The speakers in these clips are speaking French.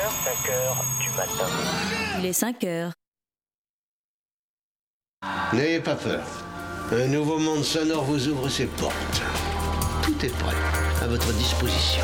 5h du matin. Il est 5h. N'ayez pas peur. Un nouveau monde sonore vous ouvre ses portes. Tout est prêt, à votre disposition.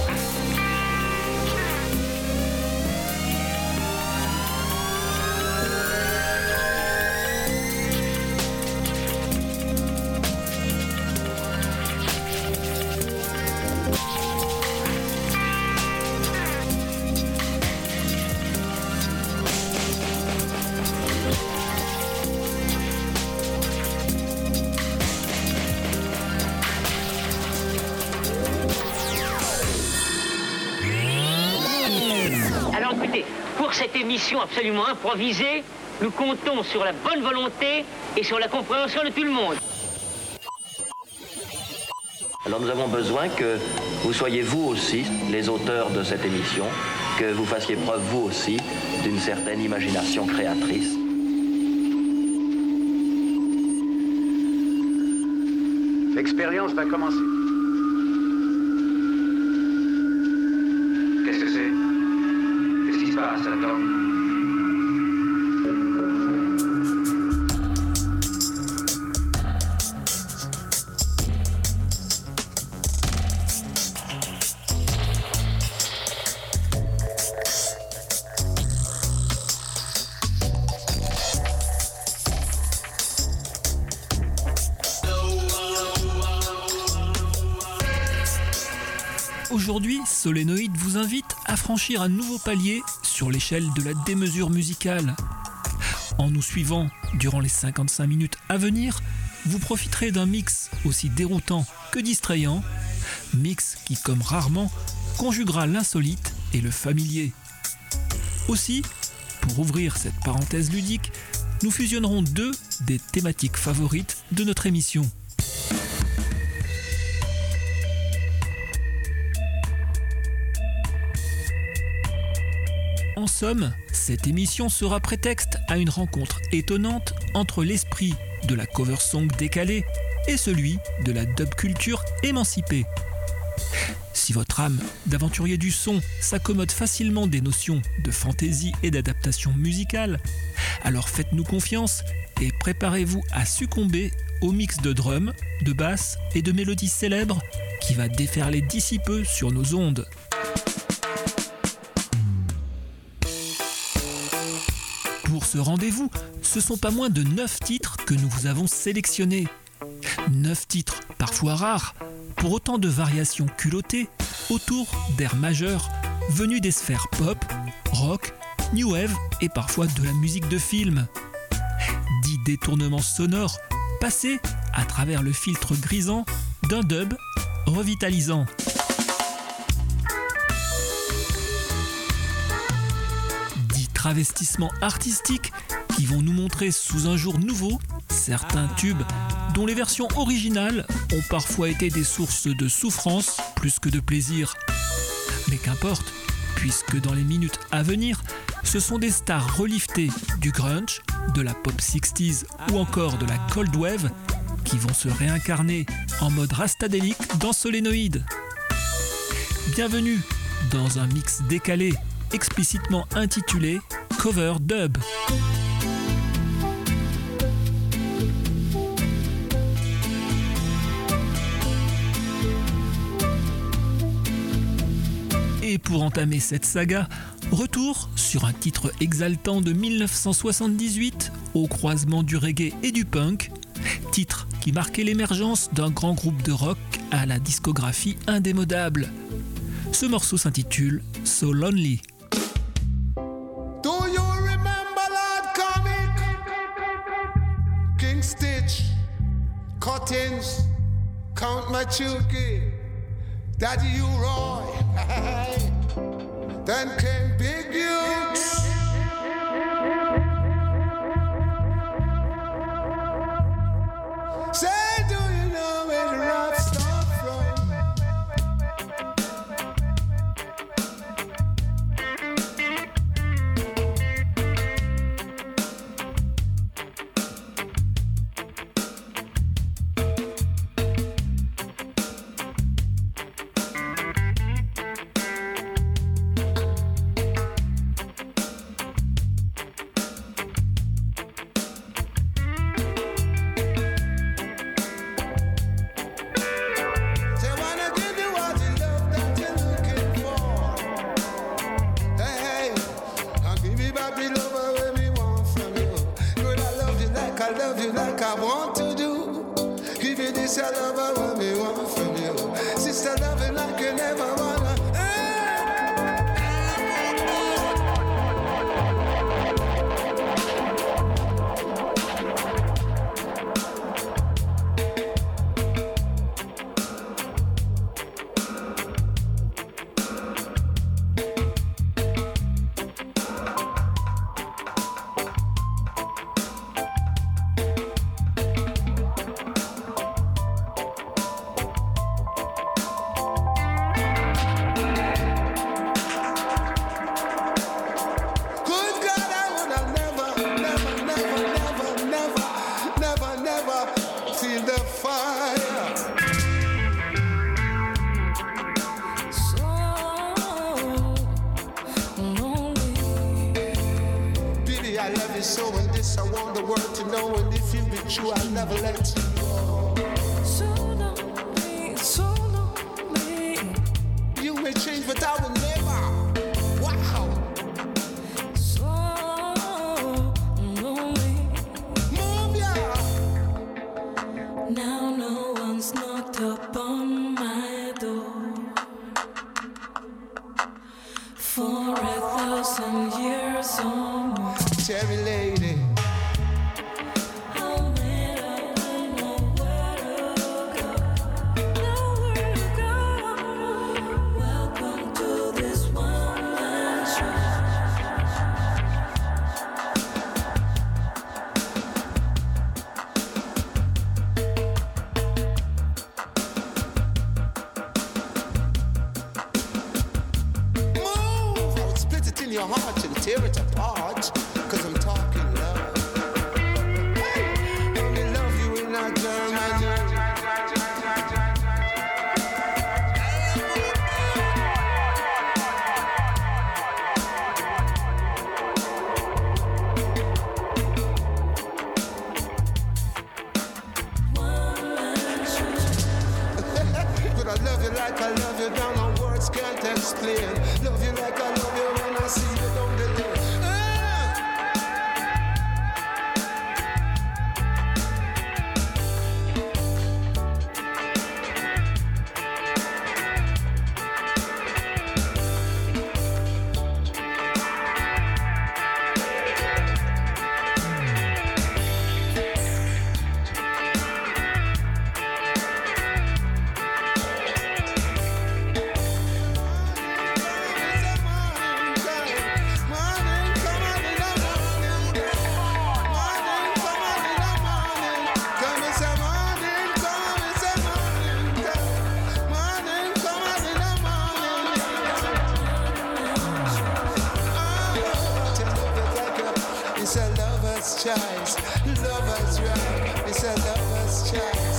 Pour cette émission absolument improvisée, nous comptons sur la bonne volonté et sur la compréhension de tout le monde. Alors nous avons besoin que vous soyez vous aussi les auteurs de cette émission, que vous fassiez preuve vous aussi d'une certaine imagination créatrice. L'expérience va commencer. Qu'est-ce que c'est ? Qu'est-ce qui se passe, Adam ? Aujourd'hui, Solénoïde vous invite à franchir un nouveau palier sur l'échelle de la démesure musicale. En nous suivant durant les 55 minutes à venir, vous profiterez d'un mix aussi déroutant que distrayant, mix qui, comme rarement, conjuguera l'insolite et le familier. Aussi, pour ouvrir cette parenthèse ludique, nous fusionnerons deux des thématiques favorites de notre émission. En somme, cette émission sera prétexte à une rencontre étonnante entre l'esprit de la cover song décalée et celui de la dub culture émancipée. Si votre âme d'aventurier du son s'accommode facilement des notions de fantaisie et d'adaptation musicale, alors faites-nous confiance et préparez-vous à succomber au mix de drums, de basses et de mélodies célèbres qui va déferler d'ici peu sur nos ondes. Pour ce rendez-vous, ce sont pas moins de 9 titres que nous vous avons sélectionnés. 9 titres parfois rares, pour autant de variations culottées autour d'airs majeurs venus des sphères pop, rock, new wave et parfois de la musique de film. 10 détournements sonores passés à travers le filtre grisant d'un dub revitalisant. Travestissements artistiques qui vont nous montrer sous un jour nouveau certains tubes dont les versions originales ont parfois été des sources de souffrance plus que de plaisir. Mais qu'importe, puisque dans les minutes à venir, ce sont des stars reliftées du grunge, de la pop 60s ou encore de la cold wave qui vont se réincarner en mode rastadélique dans Solénoïde. Bienvenue dans un mix décalé explicitement intitulé Cover Dub. Et pour entamer cette saga, retour sur un titre exaltant de 1978 au croisement du reggae et du punk, titre qui marquait l'émergence d'un grand groupe de rock à la discographie indémodable. Ce morceau s'intitule So Lonely. Cuttings, Count Machuki, Daddy U-Roy, then came Big Dukes. Say, do you know where the rap start from? me so, and this I want the world to know. And if you be true, I'll never let you go. So lonely. You may change, but I will never. Wow. So lonely. Move ya. Now no one's knocked up on my door. For 1,000 years or more. Cherry lady. I'm made up and nowhere to go. Welcome to this one-man show. Move! I would split it in your heart and tear it apart. Cause I'm talking love. Only love you in our Germany. But I love you like I love you, down on words can't explain. Love you like I love you when I see you down the lane. It's a lover's choice, lover's right. It's a lover's choice.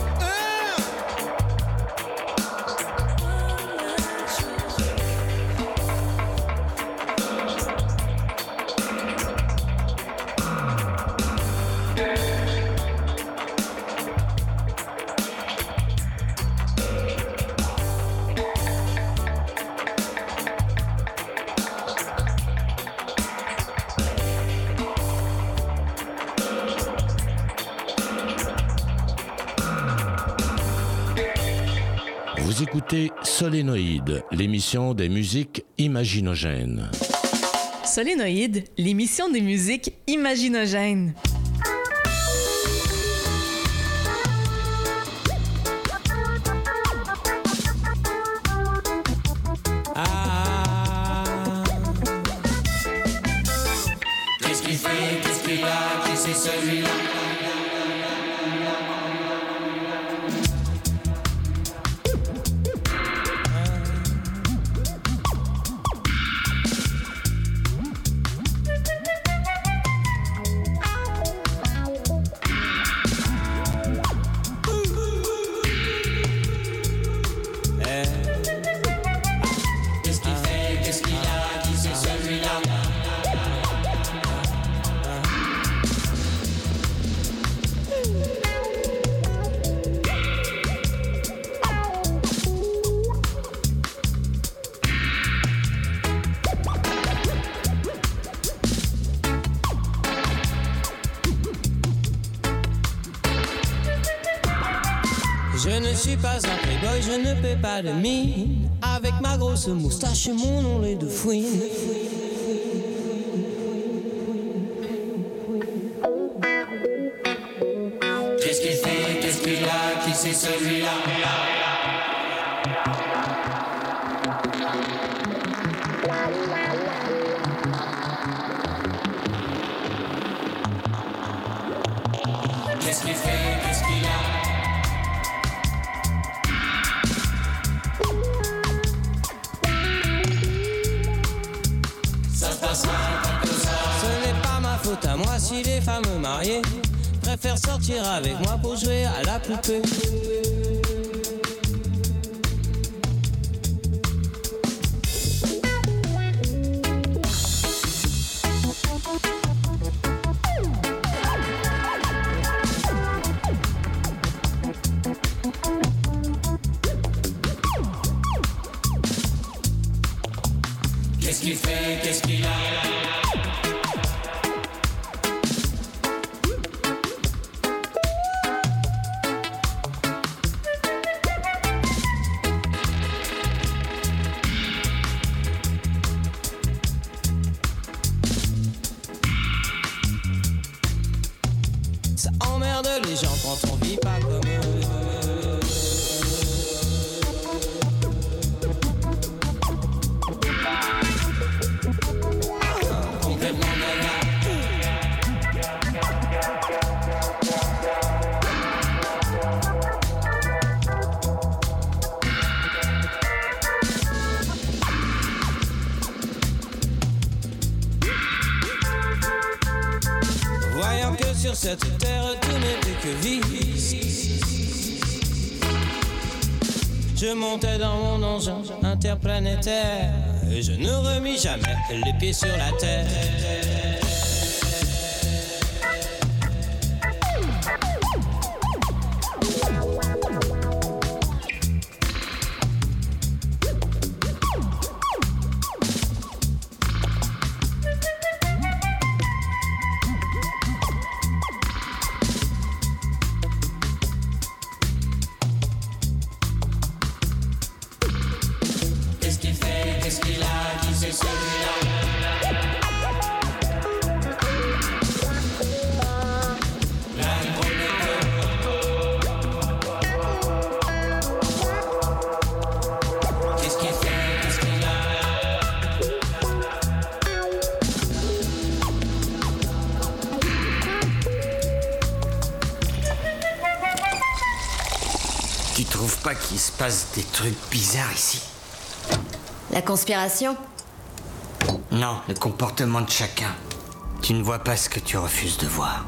Vous écoutez Solénoïde, l'émission des musiques imaginogènes. Solénoïde, l'émission des musiques imaginogènes. Qu'est-ce qu'il fait, qu'est-ce qu'il a, qui c'est celui-là? Je ne suis pas un playboy, je ne paie pas de mine. Avec ma grosse moustache et mon nom lait de fouine. Qu'est-ce qu'il fait, qu'est-ce qu'il a, qui c'est celui-là? Qu'est-ce qu'il fait, qu'est-ce qu'il a? Ça se passe mal comme ça. Ce n'est pas ma faute à moi si les femmes mariées préfèrent sortir avec moi pour jouer à la poupée. Qu'est-ce qu'il fait, qu'est-ce qu'il a? Ça emmerde les gens quand on vit pas comme eux. Complètement gaga. Voyant que sur cette terre tout n'était que vice, je montais dans mon engin interplanétaire et je ne remis jamais les pieds sur la terre. Qu'est-ce qu'il fait, qu'est-ce qu'il a, qui c'est celui-là? Là, il promet que... Qu'est-ce qu'il fait, qu'est-ce qu'il a? Tu trouves pas qu'il se passe des trucs bizarres ici? La conspiration? Non, le comportement de chacun. Tu ne vois pas ce que tu refuses de voir.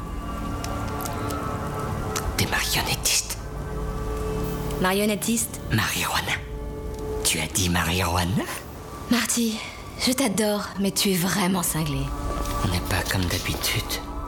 Des marionnettistes. Marionnettiste? Marijuana. Tu as dit marijuana? Marty, je t'adore, mais tu es vraiment cinglé. On n'est pas comme d'habitude.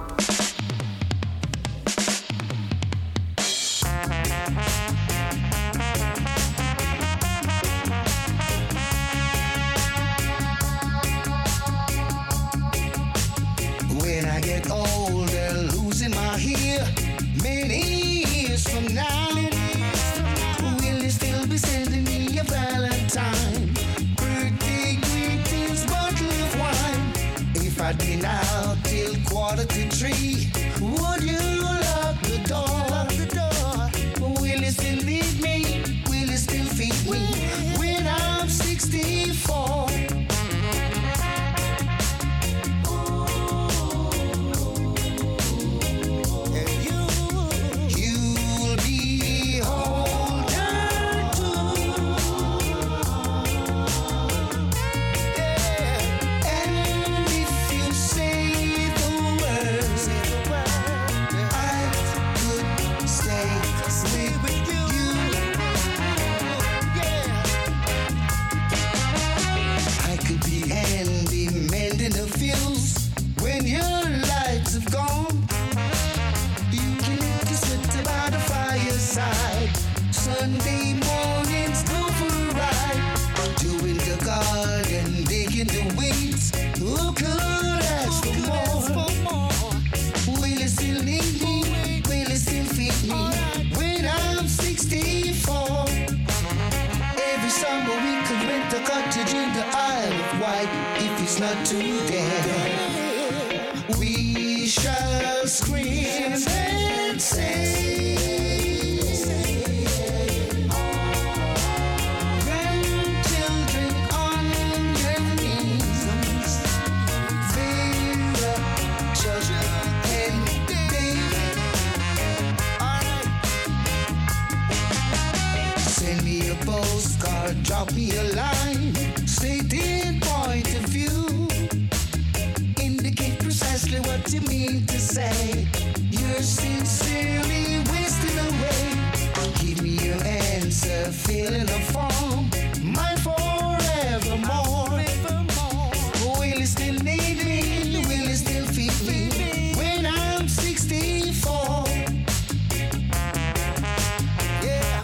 When I get older, losing my hair, many years from now, will you still be sending me a Valentine? Birthday greetings, bottle of wine. If I did out till 2:45, would you lock the door? Will you still need me? Will you still feed me when I'm 64? You'll be older too. Yeah. And if you say the words, I could stay with you. I could be handy mending the fuse when your lights have gone. You can get sweat by the fireside. Sunday mornings go for a ride. Doing the garden, digging the weeds. Who could ask for more? Will you still need me? Will you still feed me when I'm 64? Every summer we could rent a cottage in the Isle of Wight if it's not too dead. We shall scream and sing. Grandchildren on your knees, Vera, Chuck, and Dave. Send me a postcard, drop me a line, stating point of view. Indicate precisely what you mean to say. You're sincerely wasting away. Give me your answer, fill in a form. Mine forevermore. Will you still need me? Will you still feed me when I'm 64? Yeah.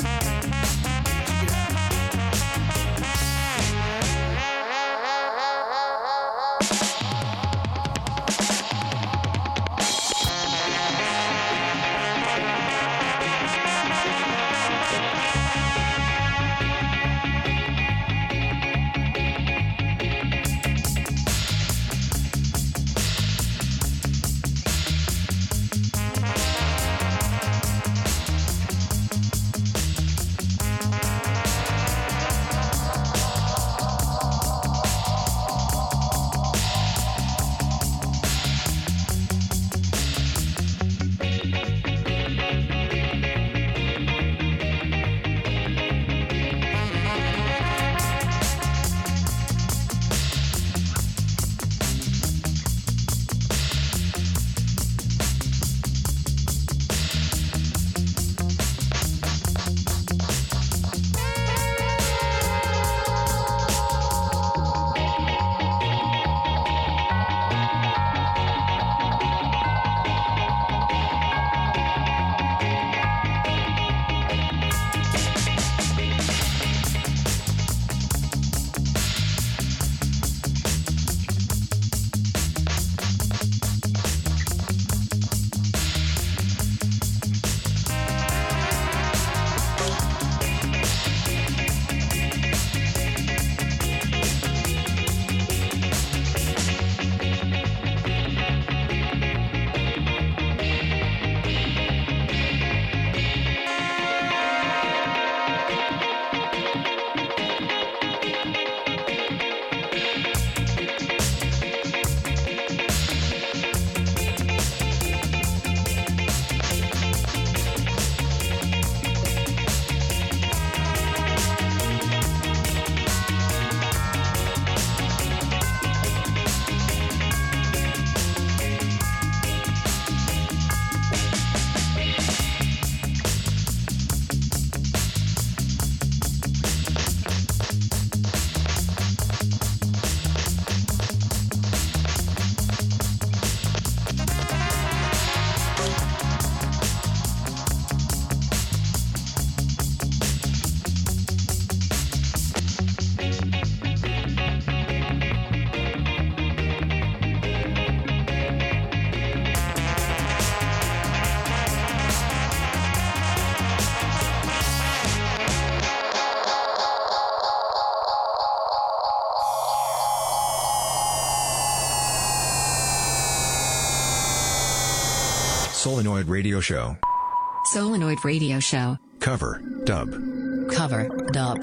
Solenoid Radio Show. Solenoid Radio Show. Cover, dub. Cover, dub.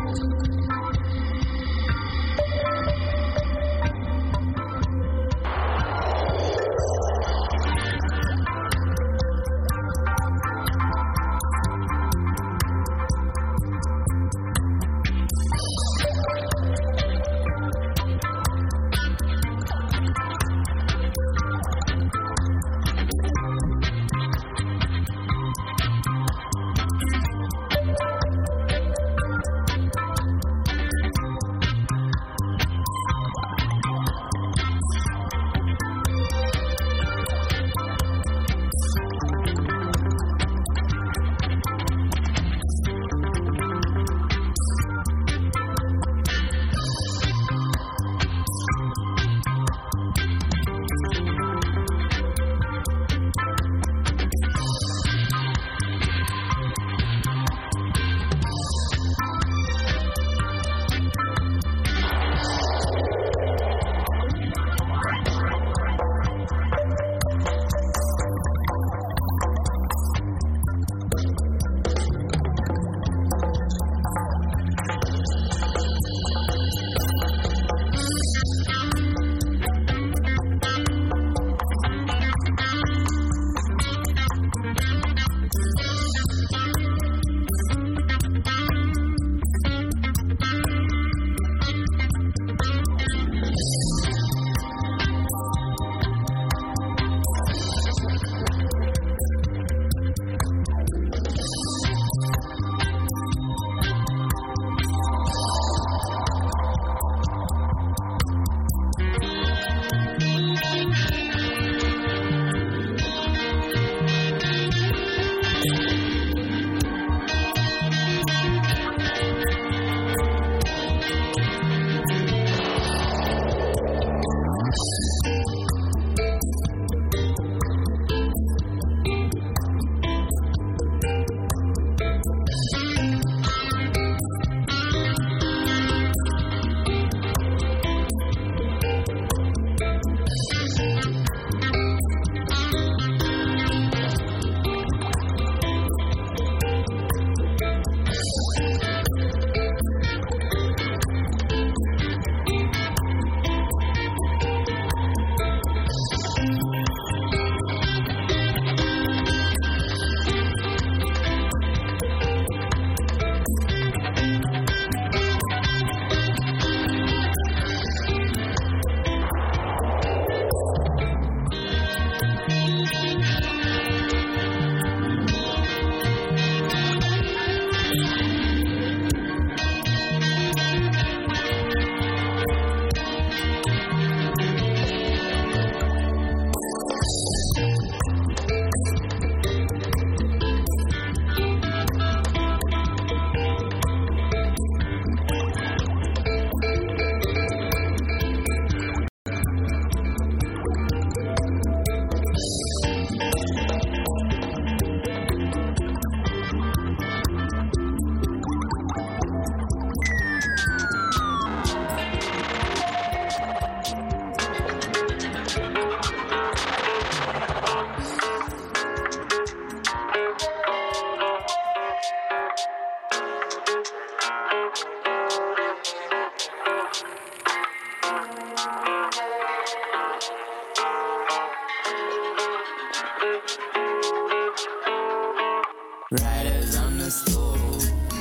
Riders on the stool.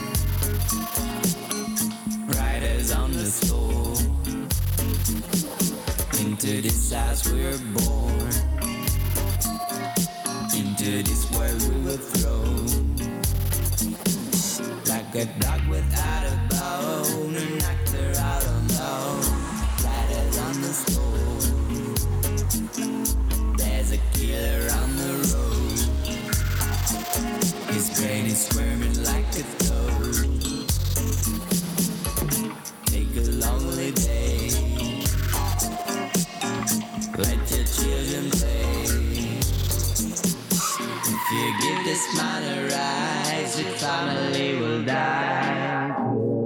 Riders on the stool. Into this house we were born. Into this world we were thrown. Like a dog without a bone, an actor out alone. Riders on the stool. There's a killer on the road. His brain is squirming like a toad. Take a lonely day. Let your children play. If you give this man a rise, your family will die.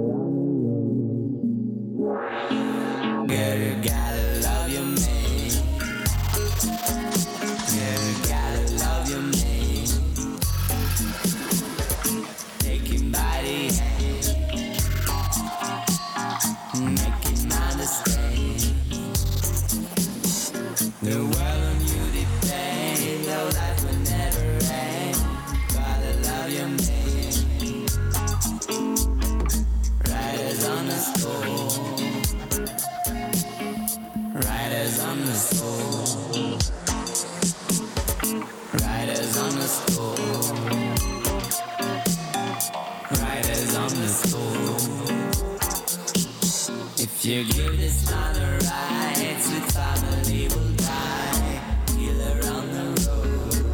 If you give this man a ride, sweet family will die. Killer on the road.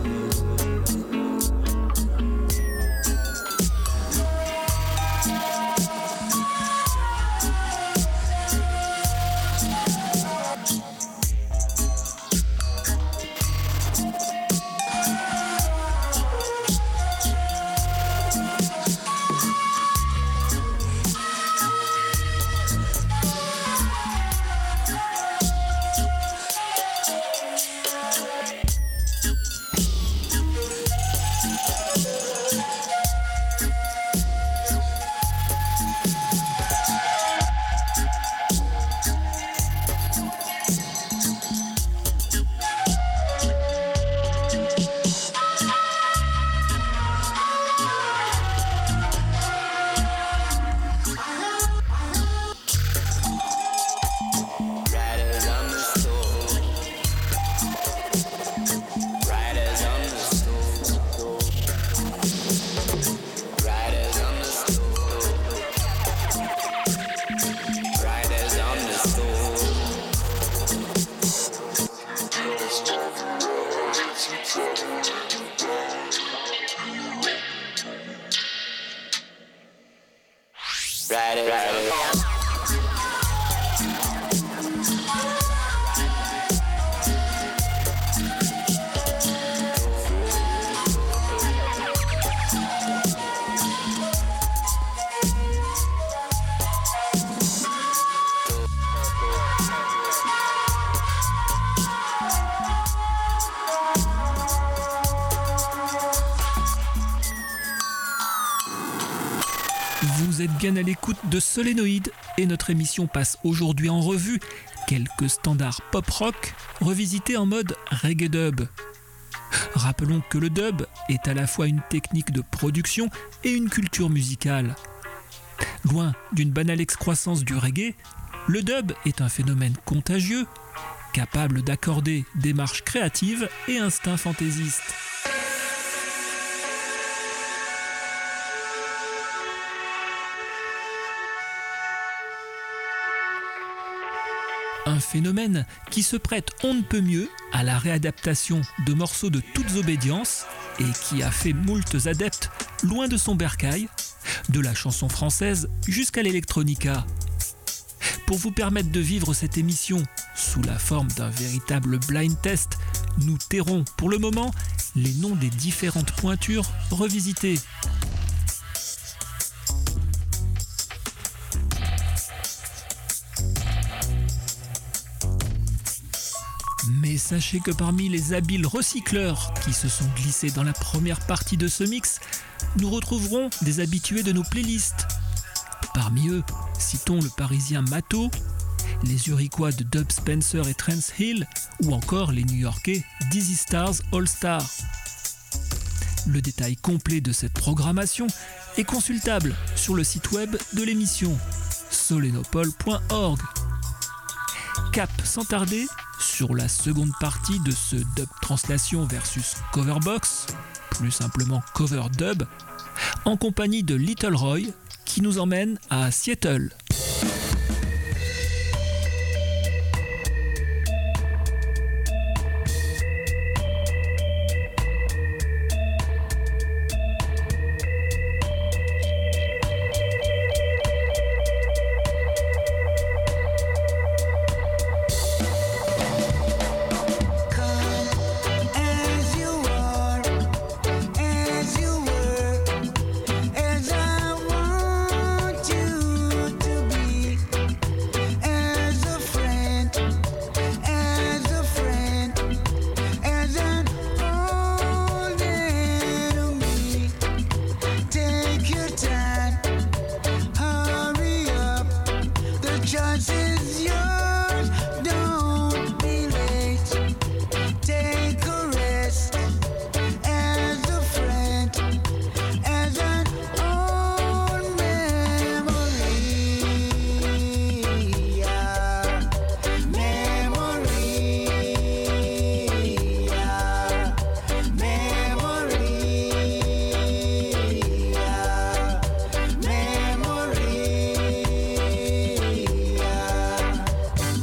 Vous êtes bien à l'écoute de Solénoïde et notre émission passe aujourd'hui en revue quelques standards pop-rock revisités en mode reggae dub. Rappelons que le dub est à la fois une technique de production et une culture musicale. Loin d'une banale excroissance du reggae, le dub est un phénomène contagieux, capable d'accorder démarche créative et instinct fantaisiste. Un phénomène qui se prête on ne peut mieux à la réadaptation de morceaux de toutes obédiences et qui a fait moultes adeptes loin de son bercail, de la chanson française jusqu'à l'électronica. Pour vous permettre de vivre cette émission sous la forme d'un véritable blind test, nous tairons pour le moment les noms des différentes pointures revisitées. Mais sachez que parmi les habiles recycleurs qui se sont glissés dans la première partie de ce mix, nous retrouverons des habitués de nos playlists. Parmi eux, citons le parisien Mato, les Uriquois de Dub Spencer et Trance Hill, ou encore les New-Yorkais Dizzy Stars All Star. Le détail complet de cette programmation est consultable sur le site web de l'émission, solenopole.org. Cap sans tarder sur la seconde partie de ce dub translation versus coverbox, plus simplement cover dub, en compagnie de Little Roy qui nous emmène à Seattle.